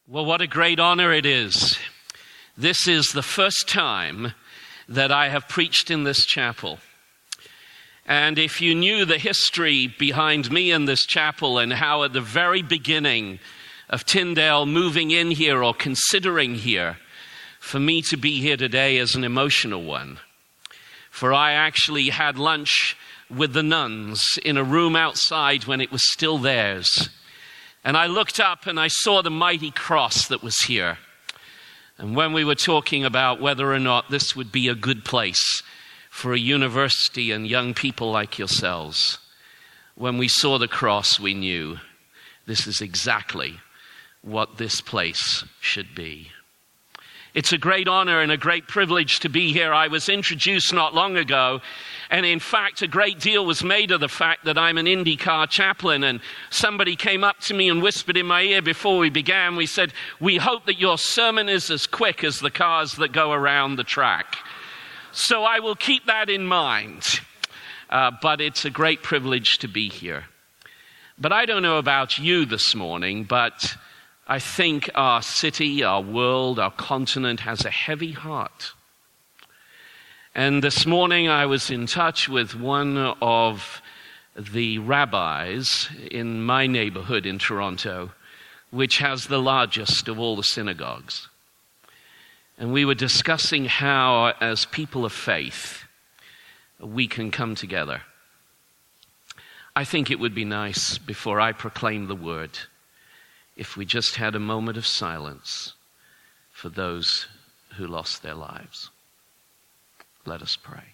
Well, what a great honor it is. This is the first time that I have preached in this chapel. And if you knew the history behind me in this chapel and how at the very beginning of Tyndale moving in here or considering here, for me to be here today is an emotional one. For I actually had lunch with the nuns in a room outside when it was still theirs. And I looked up and I saw the mighty cross that was here. And when we were talking about whether or not this would be a good place for a university and young people like yourselves, when we saw the cross, we knew this is exactly what this place should be. It's a great honor and a great privilege to be here. I was introduced not long ago, and in fact, a great deal was made of the fact that I'm an IndyCar chaplain, and somebody came up to me and whispered in my ear before we began, we said, "We hope that your sermon is as quick as the cars that go around the track." So I will keep that in mind, but it's a great privilege to be here. But I don't know about you this morning, but I think our city, our world, our continent has a heavy heart. And this morning I was in touch with one of the rabbis in my neighborhood in Toronto, which has the largest of all the synagogues. And we were discussing how, as people of faith, we can come together. I think it would be nice, before I proclaim the word, if we just had a moment of silence for those who lost their lives. Let us pray.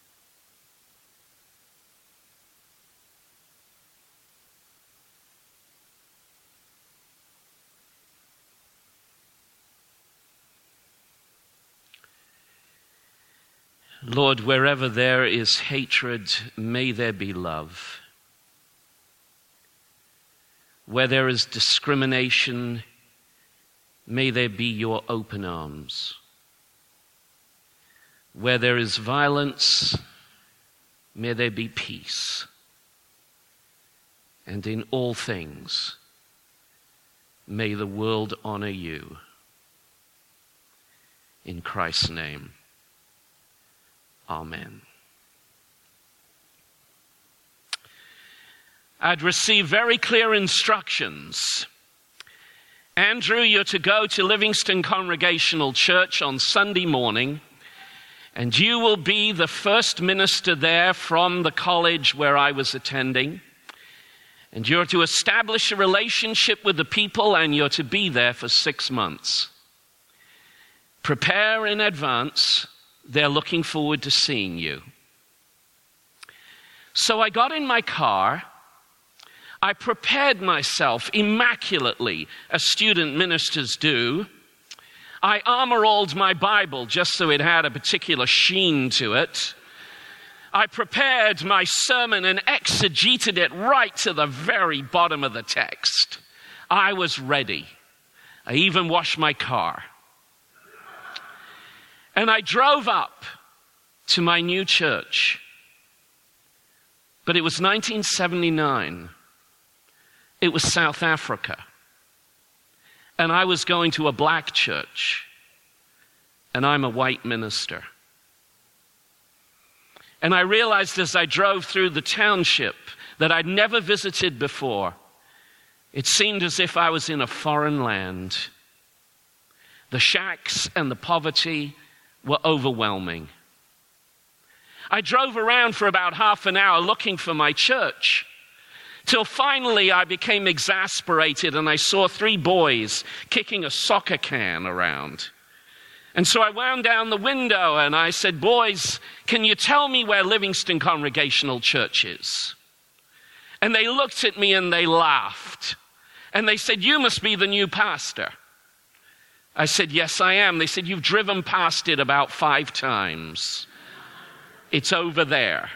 Lord, wherever there is hatred, may there be love. Where there is discrimination, may there be your open arms. Where there is violence, may there be peace. And in all things, may the world honor you. In Christ's name, amen. I'd received very clear instructions. Andrew, you're to go to Livingston Congregational Church on Sunday morning, and you will be the first minister there from the college where I was attending. And you're to establish a relationship with the people, and you're to be there for 6 months. Prepare in advance. They're looking forward to seeing you. So I got in my car. I prepared myself immaculately, as student ministers do. I armor-rolled my Bible just so it had a particular sheen to it. I prepared my sermon and exegeted it right to the very bottom of the text. I was ready. I even washed my car. And I drove up to my new church. But it was 1979. It was South Africa. And I was going to a black church. And I'm a white minister. And I realized as I drove through the township that I'd never visited before, it seemed as if I was in a foreign land. The shacks and the poverty were overwhelming. I drove around for about half an hour looking for my church, till finally I became exasperated and I saw 3 boys kicking a soccer can around. And so I wound down the window and I said, "Boys, can you tell me where Livingston Congregational Church is?" And they looked at me and they laughed. And they said, "You must be the new pastor." I said, "Yes, I am." They said, "You've driven past it about 5 times. It's over there."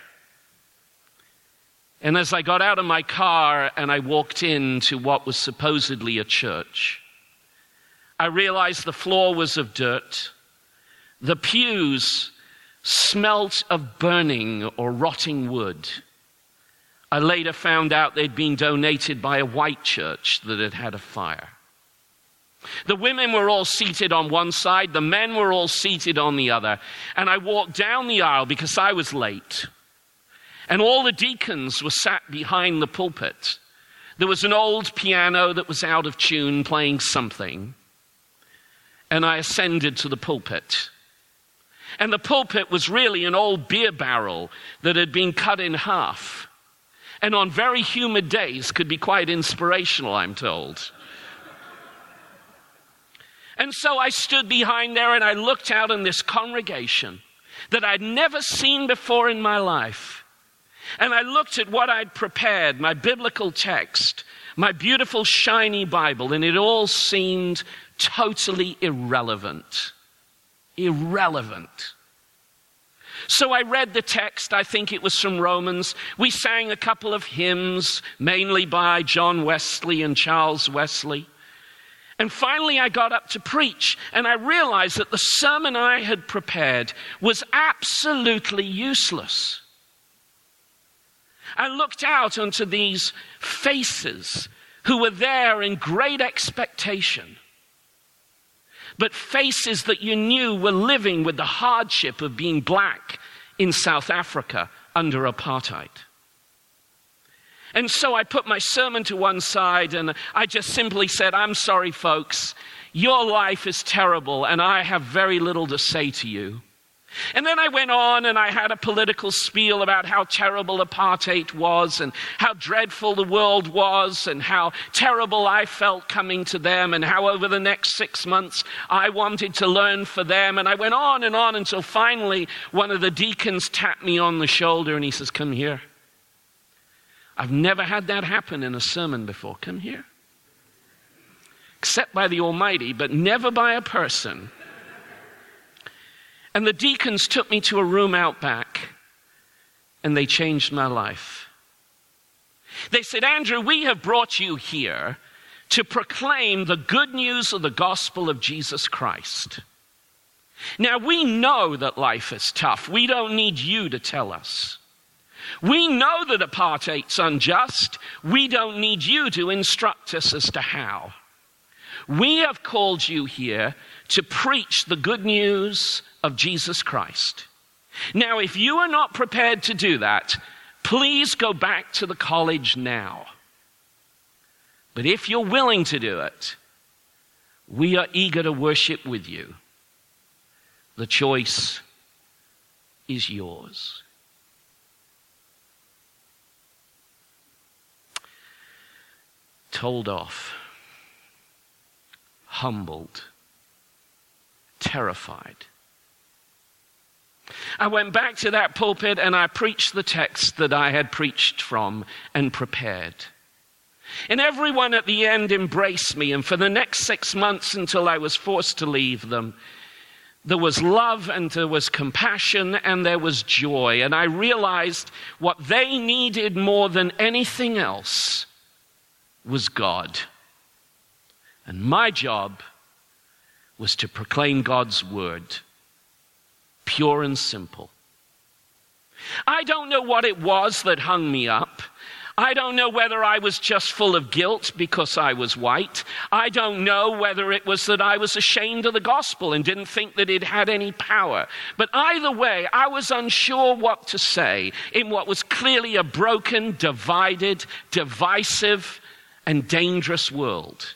And as I got out of my car and I walked into what was supposedly a church, I realized the floor was of dirt. The pews smelt of burning or rotting wood. I later found out they'd been donated by a white church that had had a fire. The women were all seated on one side, the men were all seated on the other. And I walked down the aisle because I was late. And all the deacons were sat behind the pulpit. There was an old piano that was out of tune playing something. And I ascended to the pulpit. And the pulpit was really an old beer barrel that had been cut in half. And on very humid days could be quite inspirational, I'm told. And so I stood behind there and I looked out on this congregation that I'd never seen before in my life. And I looked at what I'd prepared, my biblical text, my beautiful shiny Bible, and it all seemed totally irrelevant. Irrelevant. So I read the text. I think it was from Romans. We sang a couple of hymns, mainly by John Wesley and Charles Wesley. And finally I got up to preach, and I realized that the sermon I had prepared was absolutely useless. I looked out onto these faces who were there in great expectation, but faces that you knew were living with the hardship of being black in South Africa under apartheid. And so I put my sermon to one side and I just simply said, I'm sorry, folks, your life is terrible and I have very little to say to you. And then I went on and I had a political spiel about how terrible apartheid was and how dreadful the world was and how terrible I felt coming to them and how over the next 6 months I wanted to learn for them. And I went on until finally one of the deacons tapped me on the shoulder and he says, come here. I've never had that happen in a sermon before. Come here. Except by the Almighty, but never by a person. And the deacons took me to a room out back, and they changed my life. They said, Andrew, we have brought you here to proclaim the good news of the gospel of Jesus Christ. Now, we know that life is tough. We don't need you to tell us. We know that apartheid's unjust. We don't need you to instruct us as to how. We have called you here to preach the good news of Jesus Christ. Now, if you are not prepared to do that, please go back to the college now. But if you're willing to do it, we are eager to worship with you. The choice is yours. Told off, humbled, terrified. I went back to that pulpit and I preached the text that I had preached from and prepared. And everyone at the end embraced me, and for the next 6 months until I was forced to leave them, there was love and there was compassion and there was joy. And I realized what they needed more than anything else was God. And my job was to proclaim God's word, pure and simple. I don't know what it was that hung me up. I don't know whether I was just full of guilt because I was white. I don't know whether it was that I was ashamed of the gospel and didn't think that it had any power. But either way, I was unsure what to say in what was clearly a broken, divided, divisive, and dangerous world.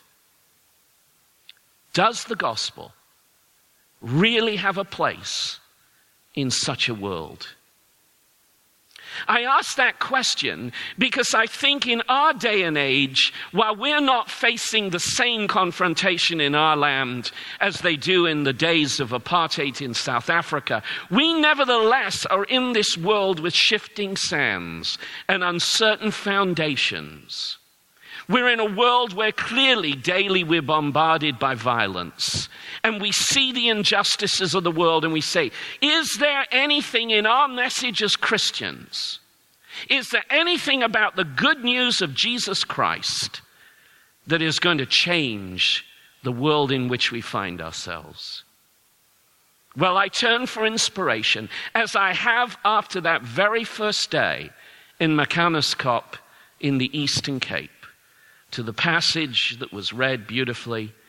Does the gospel really have a place in such a world? I ask that question because I think in our day and age, while we're not facing the same confrontation in our land as they do in the days of apartheid in South Africa, we nevertheless are in this world with shifting sands and uncertain foundations. We're in a world where clearly daily we're bombarded by violence, and we see the injustices of the world and we say, is there anything in our message as Christians? Is there anything about the good news of Jesus Christ that is going to change the world in which we find ourselves? Well, I turn for inspiration, as I have after that very first day in Machaniskop in the Eastern Cape, to the passage that was read beautifully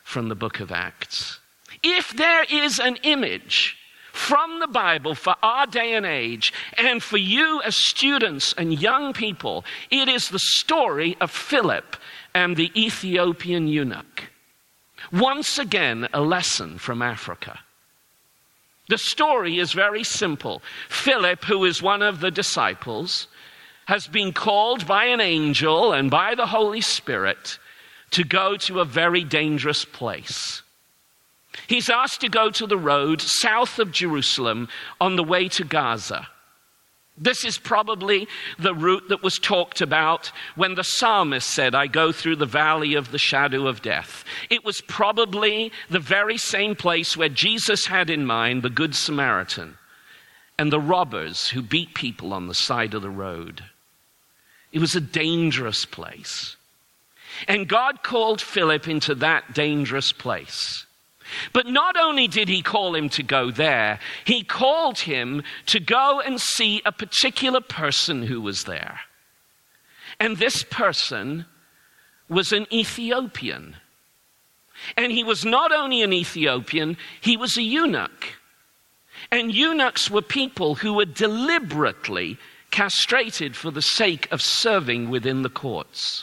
from the book of Acts. If there is an image from the Bible for our day and age, and for you as students and young people, it is the story of Philip and the Ethiopian eunuch. Once again, a lesson from Africa. The story is very simple. Philip, who is one of the disciples, has been called by an angel and by the Holy Spirit to go to a very dangerous place. He's asked to go to the road south of Jerusalem on the way to Gaza. This is probably the route that was talked about when the psalmist said, I go through the valley of the shadow of death. It was probably the very same place where Jesus had in mind the Good Samaritan and the robbers who beat people on the side of the road. It was a dangerous place. And God called Philip into that dangerous place. But not only did he call him to go there, he called him to go and see a particular person who was there. And this person was an Ethiopian. And he was not only an Ethiopian, he was a eunuch. And eunuchs were people who were deliberately castrated for the sake of serving within the courts.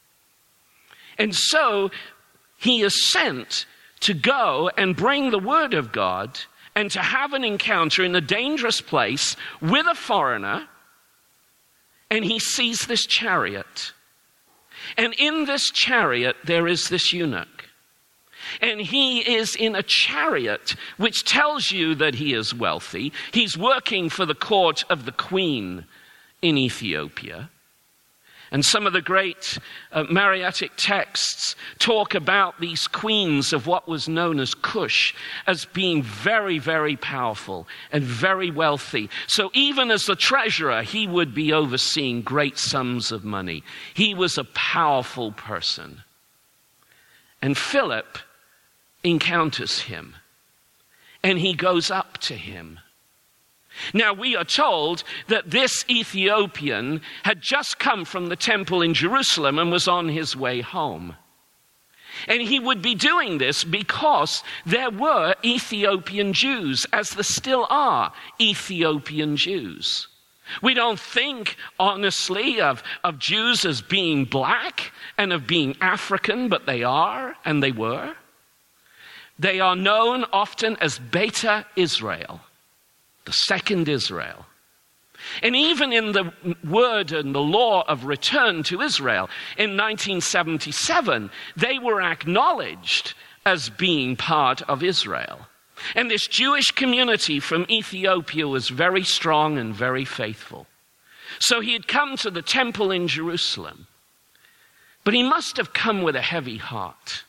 And so he is sent to go and bring the word of God and to have an encounter in a dangerous place with a foreigner. And he sees this chariot. And in this chariot, there is this eunuch. And he is in a chariot, which tells you that he is wealthy. He's working for the court of the queen in Ethiopia. And some of the great Masoretic texts talk about these queens of what was known as Cush as being very, very powerful and very wealthy. So even as the treasurer, he would be overseeing great sums of money. He was a powerful person. And Philip encounters him, and he goes up to him. Now, we are told that this Ethiopian had just come from the temple in Jerusalem and was on his way home. And he would be doing this because there were Ethiopian Jews, as there still are Ethiopian Jews. We don't think, honestly, of Jews as being black and of being African, but they are and they were. They are known often as Beta Israel, the second Israel. And even in the word and the law of return to Israel in 1977, they were acknowledged as being part of Israel. And this Jewish community from Ethiopia was very strong and very faithful. So he had come to the temple in Jerusalem, but he must have come with a heavy heart.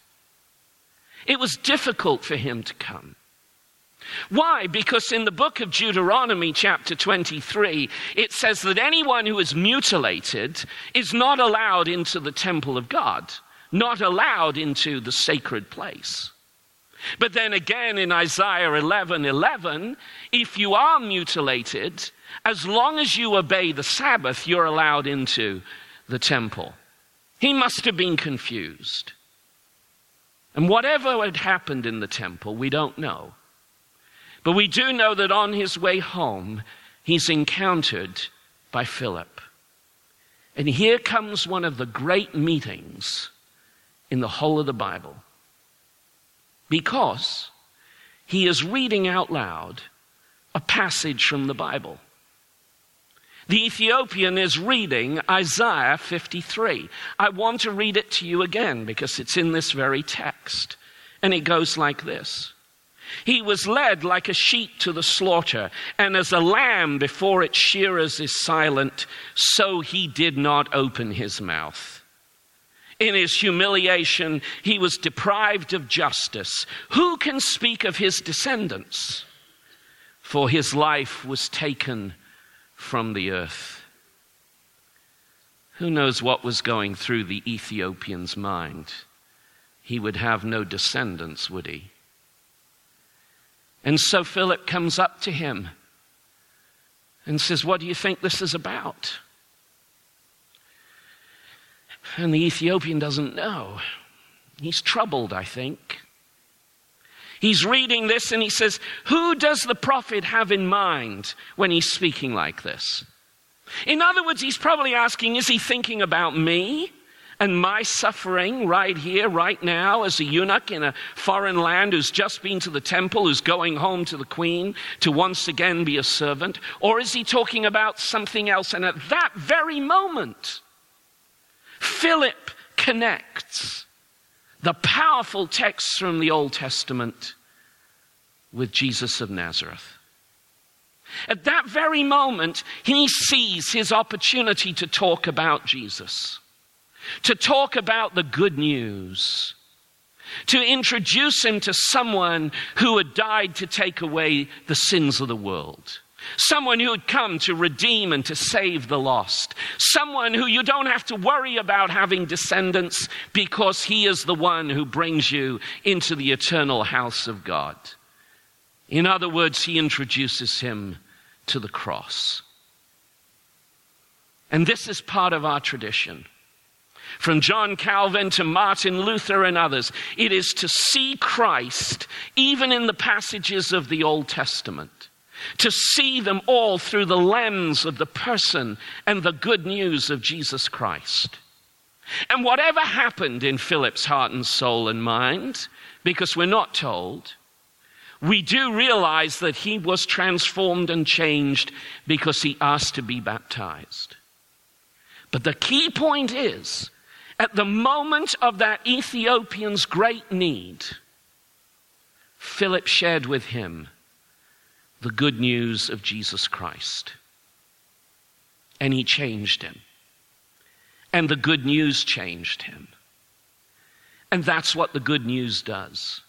It was difficult for him to come. Why? Because in the book of Deuteronomy chapter 23, it says that anyone who is mutilated is not allowed into the temple of God, not allowed into the sacred place. But then again in Isaiah 11:11, if you are mutilated, as long as you obey the Sabbath, you're allowed into the temple. He must have been confused. And whatever had happened in the temple, we don't know. But we do know that on his way home, he's encountered by Philip. And here comes one of the great meetings in the whole of the Bible. Because he is reading out loud a passage from the Bible. The Ethiopian is reading Isaiah 53. I want to read it to you again because it's in this very text. And it goes like this. He was led like a sheep to the slaughter, and as a lamb before its shearers is silent, so he did not open his mouth. In his humiliation, he was deprived of justice. Who can speak of his descendants? For his life was taken from the earth. Who knows what was going through the Ethiopian's mind? He would have no descendants, would he? And so Philip comes up to him and says, "What do you think this is about?" And the Ethiopian doesn't know. He's troubled, I think. He's reading this and he says, who does the prophet have in mind when he's speaking like this? In other words, he's probably asking, is he thinking about me and my suffering right here, right now, as a eunuch in a foreign land who's just been to the temple, who's going home to the queen to once again be a servant? Or is he talking about something else? And at that very moment, Philip connects the powerful texts from the Old Testament with Jesus of Nazareth. At that very moment, he sees his opportunity to talk about Jesus, to talk about the good news, to introduce him to someone who had died to take away the sins of the world, someone who had come to redeem and to save the lost, someone who you don't have to worry about having descendants because he is the one who brings you into the eternal house of God. In other words, he introduces him to the cross. And this is part of our tradition. From John Calvin to Martin Luther and others, it is to see Christ even in the passages of the Old Testament, to see them all through the lens of the person and the good news of Jesus Christ. And whatever happened in Philip's heart and soul and mind, because we're not told, we do realize that he was transformed and changed because he asked to be baptized. But the key point is, at the moment of that Ethiopian's great need, Philip shared with him the good news of Jesus Christ. And he changed him. And the good news changed him. And that's what the good news does.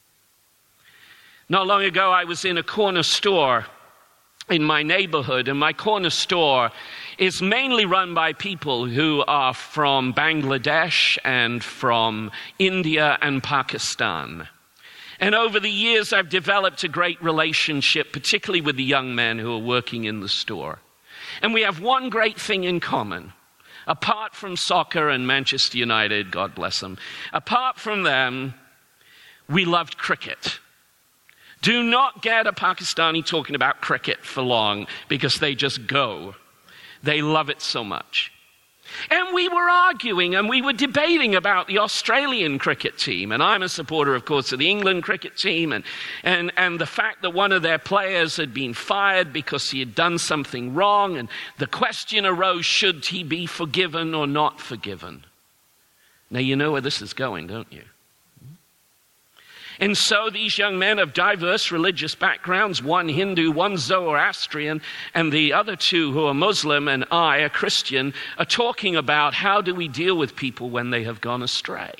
Not long ago, I was in a corner store in my neighborhood, and my corner store is mainly run by people who are from Bangladesh and from India and Pakistan. And over the years, I've developed a great relationship, particularly with the young men who are working in the store. And we have one great thing in common. Apart from soccer and Manchester United, God bless them, apart from them, we loved cricket. Do not get a Pakistani talking about cricket for long, because they just go. They love it so much. And we were arguing and we were debating about the Australian cricket team. And I'm a supporter, of course, of the England cricket team. And the fact that one of their players had been fired because he had done something wrong. And the question arose, should he be forgiven or not forgiven? Now you know where this is going, don't you? And so these young men of diverse religious backgrounds, one Hindu, one Zoroastrian, and the other two who are Muslim and I, a Christian, are talking about how do we deal with people when they have gone astray.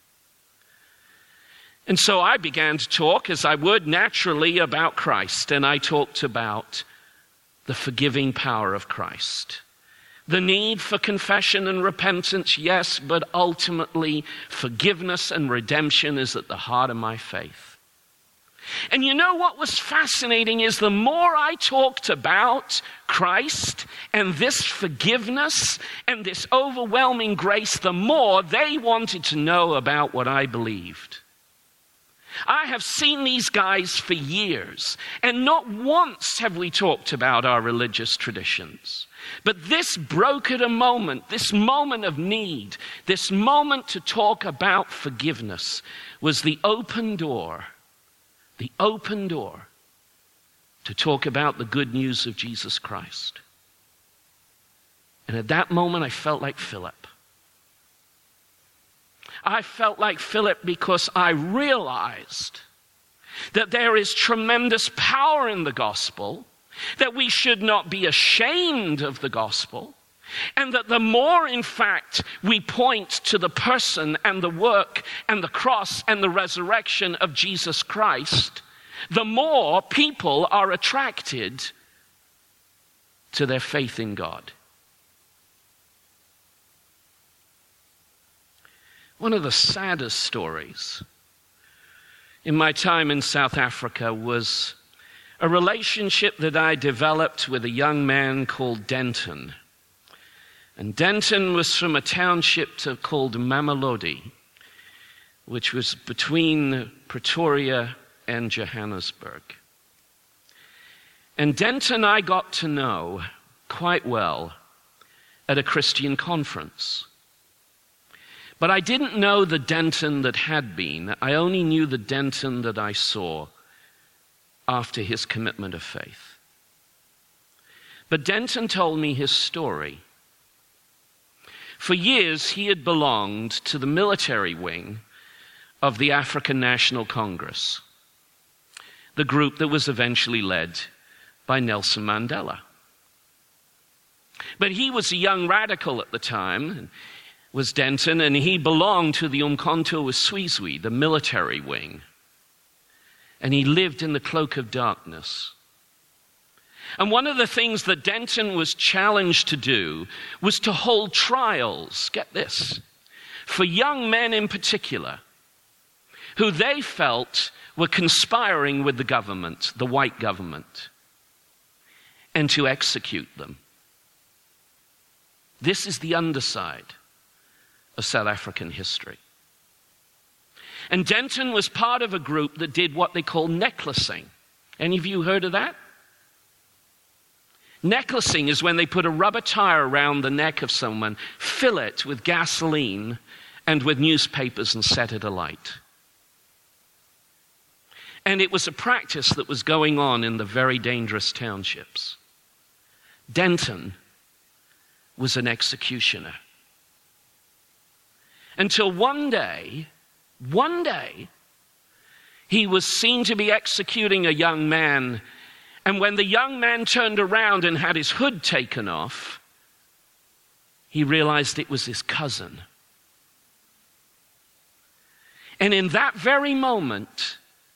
And so I began to talk, as I would naturally, about Christ, and I talked about the forgiving power of Christ. The need for confession and repentance, yes, but ultimately forgiveness and redemption is at the heart of my faith. And you know what was fascinating is the more I talked about Christ and this forgiveness and this overwhelming grace, the more they wanted to know about what I believed. I have seen these guys for years, and not once have we talked about our religious traditions. But this broke at a moment, this moment of need, this moment to talk about forgiveness was the open door to talk about the good news of Jesus Christ. And at that moment, I felt like Philip. I felt like Philip because I realized that there is tremendous power in the gospel, that we should not be ashamed of the gospel, and that the more, in fact, we point to the person and the work and the cross and the resurrection of Jesus Christ, the more people are attracted to their faith in God. One of the saddest stories in my time in South Africa was a relationship that I developed with a young man called Denton. And Denton was from a township called Mamelodi. which was between Pretoria and Johannesburg. And Denton I got to know quite well at a Christian conference. But I didn't know the Denton that had been. I only knew the Denton that I saw after his commitment of faith. But Denton told me his story. For years, he had belonged to the military wing of the African National Congress, the group that was eventually led by Nelson Mandela. But he was a young radical at the time, was Denton, and he belonged to the Umkhonto weSizwe, the military wing. And he lived in the cloak of darkness. And one of the things that Denton was challenged to do was to hold trials, get this, for young men in particular, who they felt were conspiring with the government, the white government, and to execute them. This is the underside of South African history. And Denton was part of a group that did what they call necklacing. Any of you heard of that? Necklacing is when they put a rubber tire around the neck of someone, fill it with gasoline and with newspapers and set it alight. And it was a practice that was going on in the very dangerous townships. Denton was an executioner. Until one day, he was seen to be executing a young man. And when the young man turned around and had his hood taken off, he realized it was his cousin. And in that very moment,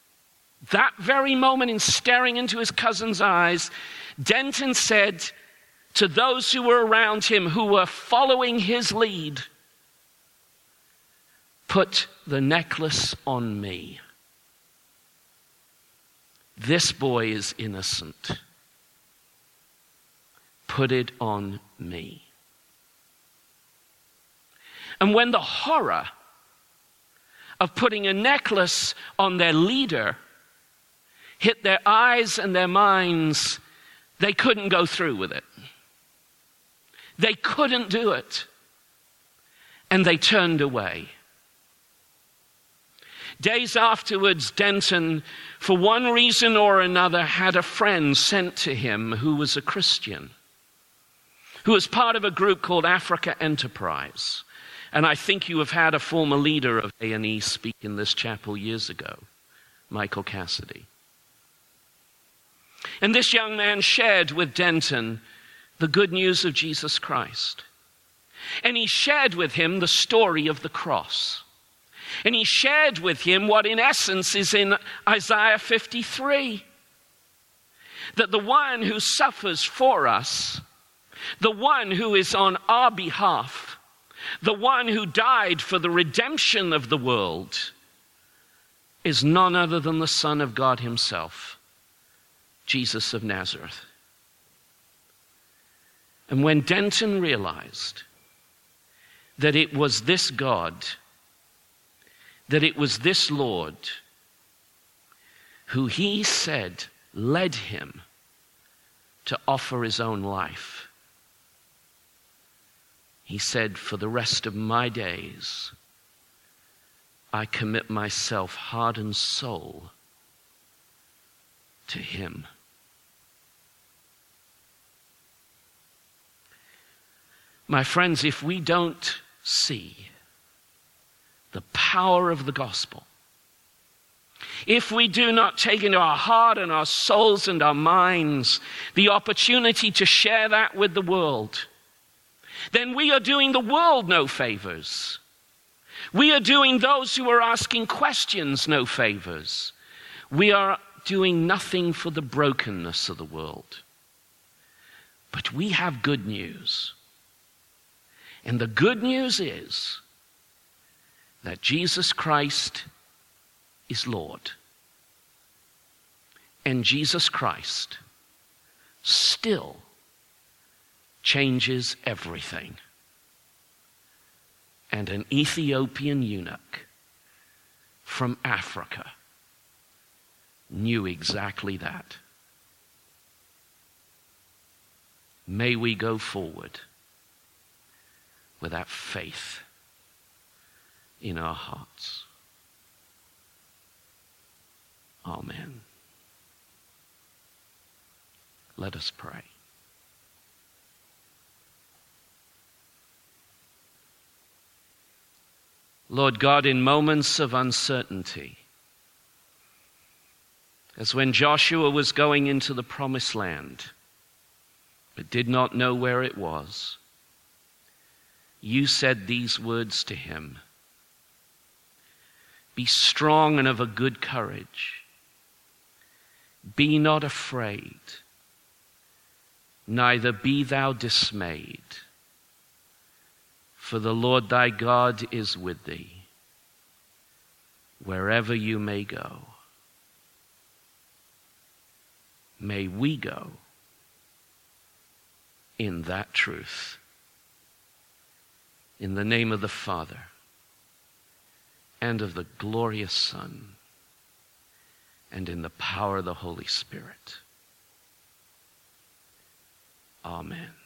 in staring into his cousin's eyes, Denton said to those who were around him, who were following his lead, "Put the necklace on me. This boy is innocent. Put it on me." And when the horror of putting a necklace on their leader hit their eyes and their minds, they couldn't go through with it. They couldn't do it. And they turned away. Days afterwards, Denton, for one reason or another, had a friend sent to him who was a Christian, who was part of a group called Africa Enterprise. And I think you have had a former leader of A&E speak in this chapel years ago, Michael Cassidy. And this young man shared with Denton the good news of Jesus Christ. And he shared with him the story of the cross. And he shared with him what in essence is in Isaiah 53. That the one who suffers for us, the one who is on our behalf, the one who died for the redemption of the world, is none other than the Son of God himself, Jesus of Nazareth. And when Denton realized that it was this God, that it was this Lord who he said led him to offer his own life, he said, "For the rest of my days, I commit myself heart and soul to him." My friends, if we don't see the power of the gospel, if we do not take into our heart and our souls and our minds the opportunity to share that with the world, then we are doing the world no favors. We are doing those who are asking questions no favors. We are doing nothing for the brokenness of the world. But we have good news. And the good news is that Jesus Christ is Lord. And Jesus Christ still changes everything. And an Ethiopian eunuch from Africa knew exactly that. May we go forward with that faith in our hearts. Amen. Let us pray. Lord God, in moments of uncertainty, as when Joshua was going into the promised land, but did not know where it was, you said these words to him: "Be strong and of a good courage. Be not afraid, neither be thou dismayed. For the Lord thy God is with thee, wherever you may go." May we go in that truth. In the name of the Father, and of the glorious Son, and in the power of the Holy Spirit. Amen.